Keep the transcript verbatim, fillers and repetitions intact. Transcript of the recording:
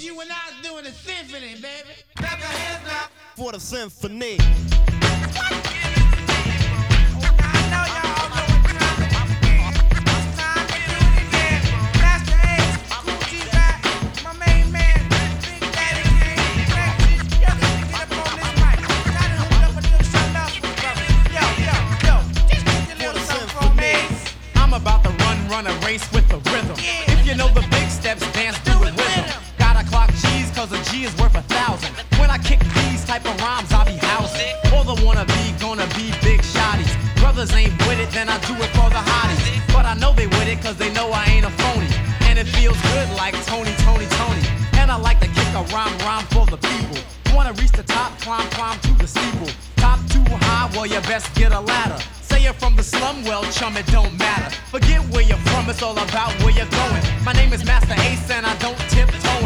you when I was doing the symphony, baby. For the symphony. I'm about to run, run a race with the rhythm. If you know the big steps, dance through the rhythm. Gotta clock G's, cause a G is worth a thousand. When I kick these type of rhymes, I'll be housing. All the wanna be, gonna be big shotties. Brothers ain't with it, then I do it for the hotties. But I know they with it, cause they know I ain't a phony. And it feels good like Tony, Tony, Tony. And I like to kick a rhyme, rhyme for the people. Wanna reach the top, climb, climb to the steeple. Top too high, well you best get a ladder. Say you're from the slum, well chum, it don't matter. Forget where you're from, it's all about where you're going. My name is Master Ace and I don't tiptoe.